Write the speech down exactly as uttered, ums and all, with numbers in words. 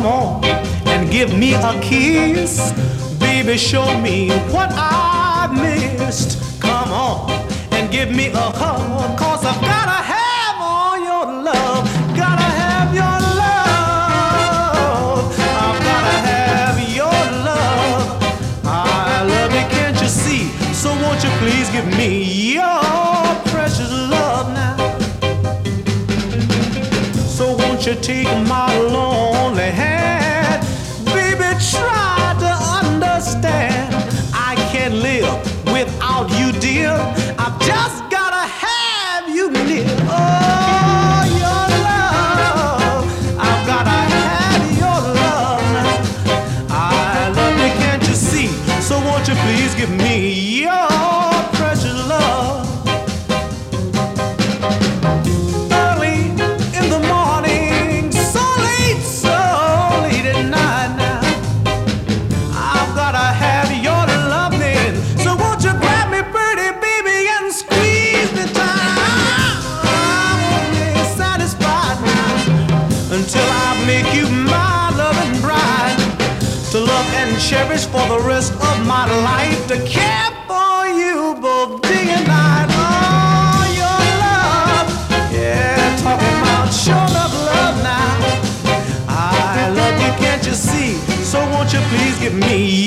come on and give me a kiss. Baby, show me what I missed. Come on and give me a hug, 'cause I've gotta have all your love. Gotta have your love. I've gotta have your love. I love you, can't you see? So won't you please give me your precious love now? So won't you take my lonely hand? Baby, try to understand. I can't live without you, dear. I've just gotta have you near. Oh, your love. I've gotta have your love. I love you, can't you see? So won't you please give me your precious love? Early in the morning, so late, so late at night now. I've gotta have your loving. So won't you grab me, pretty baby, and squeeze me tight? I'm only satisfied now until I make you my loving bride, to love and cherish for the rest of my life, to care for you both day and night. Oh, your love, yeah, talking about sure enough love now. I love you, can't you see? So won't you please give me